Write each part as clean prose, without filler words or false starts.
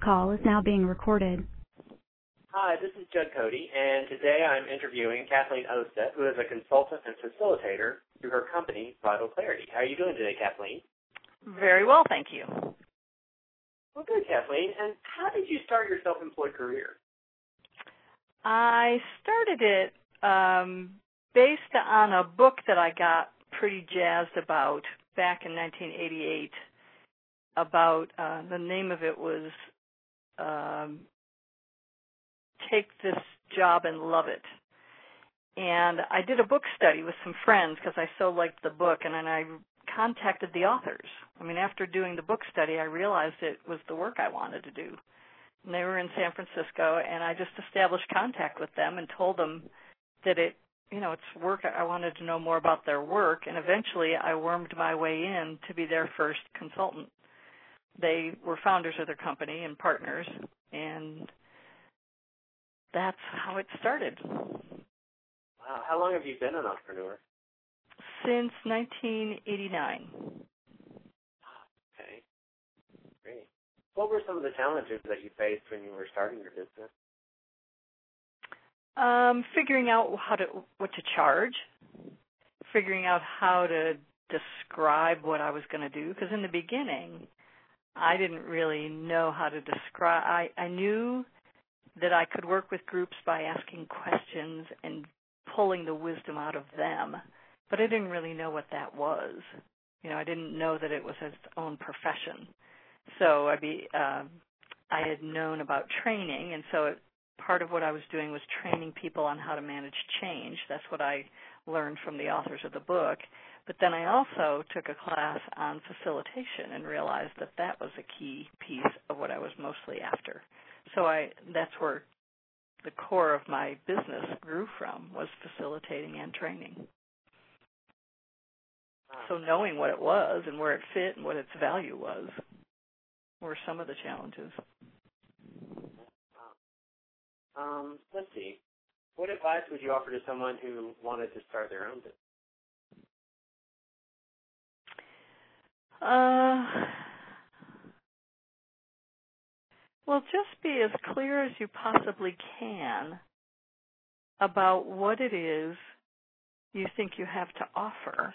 call is now being recorded. Hi, this is Judd Cody, and today I'm interviewing Kathleen Ostedt, who is a consultant and facilitator through her company, Vital Clarity. How are you doing today, Kathleen? Very well, thank you. Well, good, Kathleen. And how did you start your self-employed career? I started it based on a book that I got pretty jazzed about back in 1988 about, the name of it was Take This Job and Love It. And I did a book study with some friends because I so liked the book, and then I contacted the authors. I mean, after doing the book study, I realized it was the work I wanted to do. And they were in San Francisco, and I just established contact with them and told them that it's work. I wanted to know more about their work, and eventually I wormed my way in to be their first consultant. They were founders of their company and partners, and that's how it started. Wow. How long have you been an entrepreneur? Since 1989. Okay. Great. What were some of the challenges that you faced when you were starting your business? Figuring out what to charge, figuring out how to describe what I was going to do, because in the beginning, I didn't really know how to describe. I knew that I could work with groups by asking questions and pulling the wisdom out of them, but I didn't really know what that was. I didn't know that it was its own profession. So I had known about training, and so part of what I was doing was training people on how to manage change. That's what I learned from the authors of the book. But then I also took a class on facilitation and realized that that was a key piece of what I was mostly after. So that's where the core of my business grew from, was facilitating and training. So knowing what it was and where it fit and what its value was were some of the challenges. Let's see. What advice would you offer to someone who wanted to start their own business? Well, just be as clear as you possibly can about what it is you think you have to offer.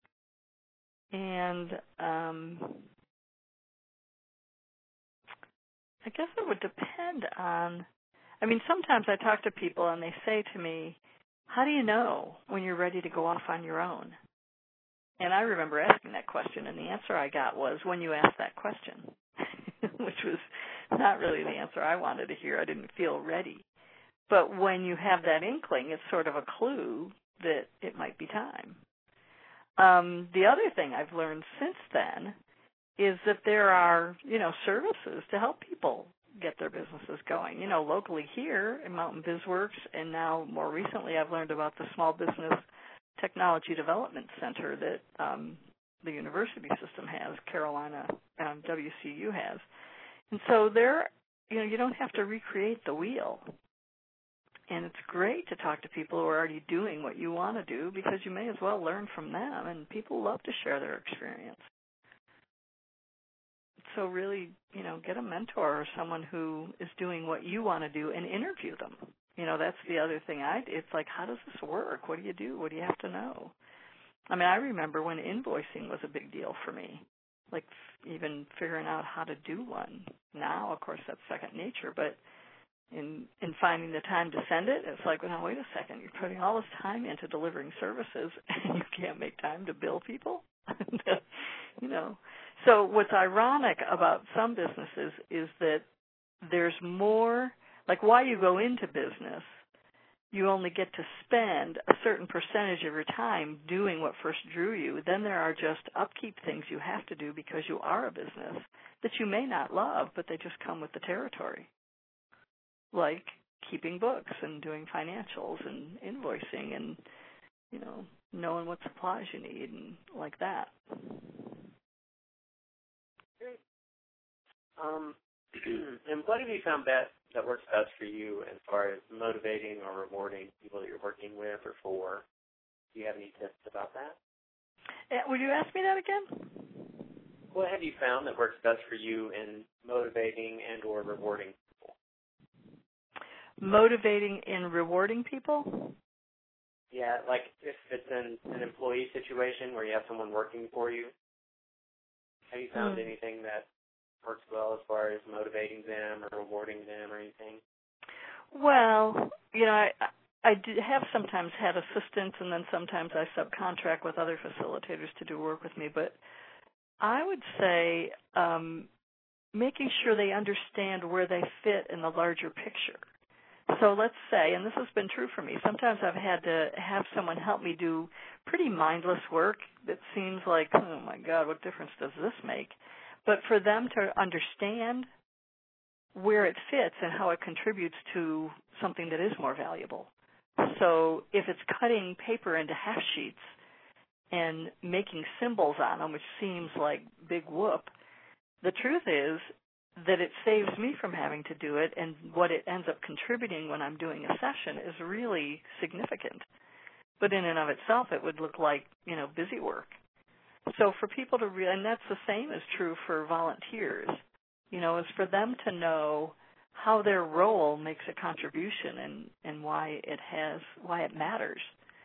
And I guess it would depend on, sometimes I talk to people and they say to me, how do you know when you're ready to go off on your own? And I remember asking that question, and the answer I got was, when you ask that question, which was not really the answer I wanted to hear. I didn't feel ready. But when you have that inkling, it's sort of a clue that it might be time. The other thing I've learned since then is that there are, services to help people get their businesses going. Locally here in Mountain BizWorks, and now more recently I've learned about the Small Business Technology Development Center that the university system has, Carolina WCU has. And so there, you don't have to recreate the wheel. And it's great to talk to people who are already doing what you want to do, because you may as well learn from them, and people love to share their experience. So really, get a mentor or someone who is doing what you want to do and interview them. That's the other thing it's like, how does this work? What do you do? What do you have to know? I remember when invoicing was a big deal for me, like even figuring out how to do one. Now, of course, that's second nature, but in finding the time to send it, it's like, well, now, wait a second, you're putting all this time into delivering services and you can't make time to bill people? So what's ironic about some businesses is that there's more, like why you go into business, you only get to spend a certain percentage of your time doing what first drew you. Then there are just upkeep things you have to do because you are a business that you may not love, but they just come with the territory. Like keeping books and doing financials and invoicing and, knowing what supplies you need and like that. Great. And what have you found that works best for you as far as motivating or rewarding people that you're working with or for? Do you have any tips about that? Would you ask me that again? what have you found that works best for you in motivating and or rewarding people? Motivating and rewarding people? Yeah, like if it's in an employee situation where you have someone working for you, have you found anything that works well as far as motivating them or rewarding them or anything? Well, I have sometimes had assistants, and then sometimes I subcontract with other facilitators to do work with me. But I would say making sure they understand where they fit in the larger picture. So let's say, and this has been true for me, sometimes I've had to have someone help me do pretty mindless work that seems like, oh my God, what difference does this make? But for them to understand where it fits and how it contributes to something that is more valuable. So if it's cutting paper into half sheets and making symbols on them, which seems like big whoop, the truth is that it saves me from having to do it, and what it ends up contributing when I'm doing a session is really significant. But in and of itself, it would look like, busy work. So for people to and that's the same is true for volunteers, is for them to know how their role makes a contribution and why it matters.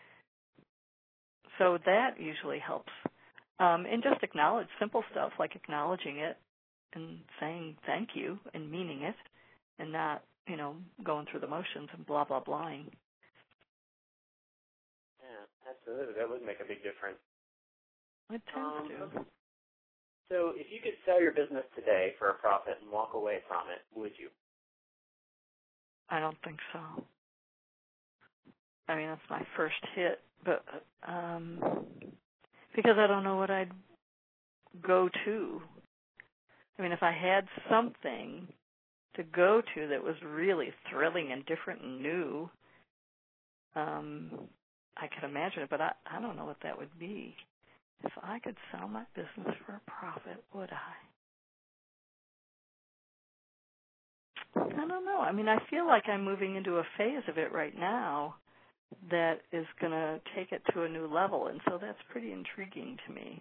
So that usually helps. And just acknowledge simple stuff like acknowledging it and saying thank you and meaning it and not, going through the motions and blah, blah, blahing. Yeah, absolutely. That would make a big difference. It tends to. Okay. So if you could sell your business today for a profit and walk away from it, would you? I don't think so. I mean, that's my first hit, but because I don't know what I'd go to. I mean, if I had something to go to that was really thrilling and different and new, I could imagine it, but I don't know what that would be. If I could sell my business for a profit, would I don't know. I mean, I feel like I'm moving into a phase of it right now that is going to take it to a new level, and so that's pretty intriguing to me.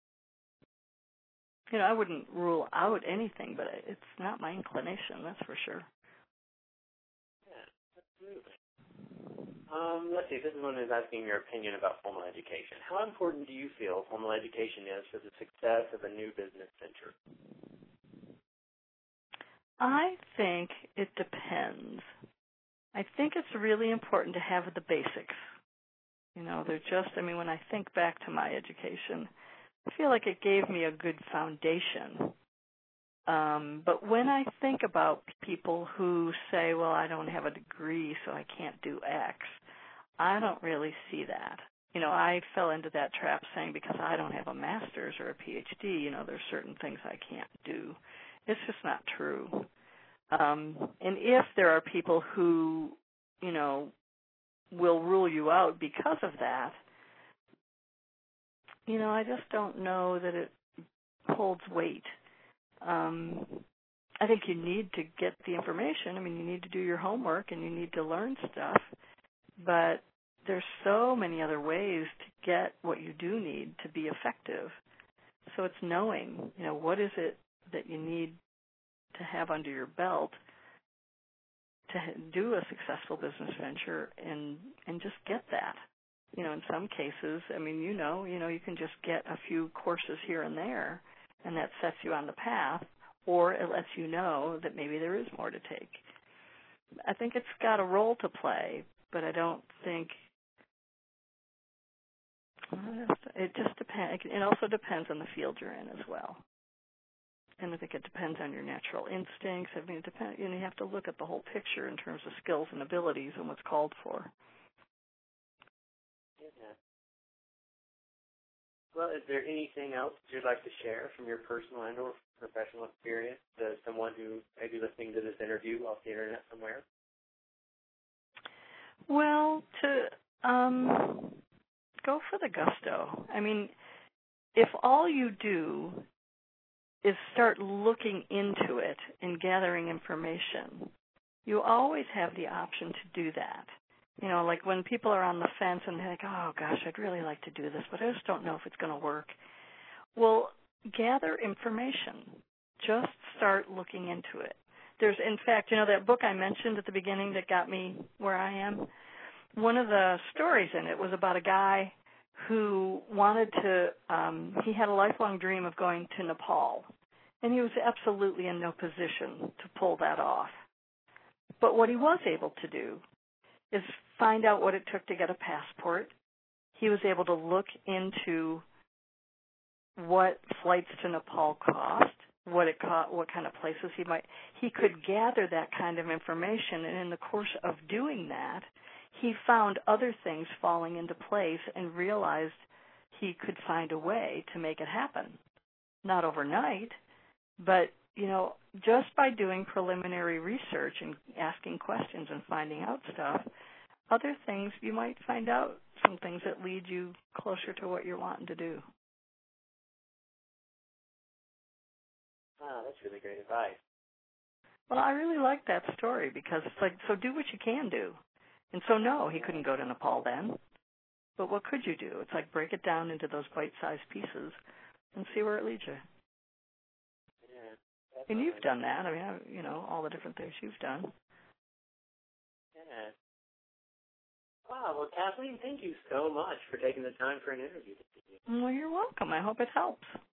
I wouldn't rule out anything, but it's not my inclination, that's for sure. Yeah, absolutely. Let's see, this one is asking your opinion about formal education. How important do you feel formal education is for the success of a new business venture? I think it depends. I think it's really important to have the basics. When I think back to my education, I feel like it gave me a good foundation. But when I think about people who say, well, I don't have a degree, so I can't do X, I don't really see that. I fell into that trap saying because I don't have a master's or a PhD, there's certain things I can't do. It's just not true. And if there are people who, will rule you out because of that, I just don't know that it holds weight. I think you need to get the information. I mean, you need to do your homework and you need to learn stuff, but there's so many other ways to get what you do need to be effective. So it's knowing, what is it that you need to have under your belt to do a successful business venture and just get that. In some cases, you can just get a few courses here and there, and that sets you on the path, or it lets you know that maybe there is more to take. I think it's got a role to play, but I don't think it just depends. It also depends on the field you're in as well. And I think it depends on your natural instincts. I mean, it depends. You have to look at the whole picture in terms of skills and abilities and what's called for. Yeah. Well, is there anything else you'd like to share from your personal and or professional experience to someone who may be listening to this interview off the internet somewhere? Well, to go for the gusto. I mean, if all you do is start looking into it and gathering information, you always have the option to do that. Like when people are on the fence and they're like, oh, gosh, I'd really like to do this, but I just don't know if it's going to work. Well, gather information. Just start looking into it. There's, in fact, that book I mentioned at the beginning that got me where I am, one of the stories in it was about a guy who wanted to, he had a lifelong dream of going to Nepal, and he was absolutely in no position to pull that off. But what he was able to do is find out what it took to get a passport. He was able to look into what flights to Nepal cost, what kind of places he could gather that kind of information, and in the course of doing that, he found other things falling into place and realized he could find a way to make it happen. Not overnight, but, just by doing preliminary research and asking questions and finding out stuff, other things, you might find out some things that lead you closer to what you're wanting to do. Wow, that's really great advice. Well, I really like that story because it's like, so do what you can do. And so, no, he couldn't go to Nepal then. But what could you do? It's like break it down into those bite-sized pieces and see where it leads you. Yeah, and you've done that. I mean, all the different things you've done. Yeah. Wow, well, Kathleen, thank you so much for taking the time for an interview. Well, you're welcome. I hope it helps.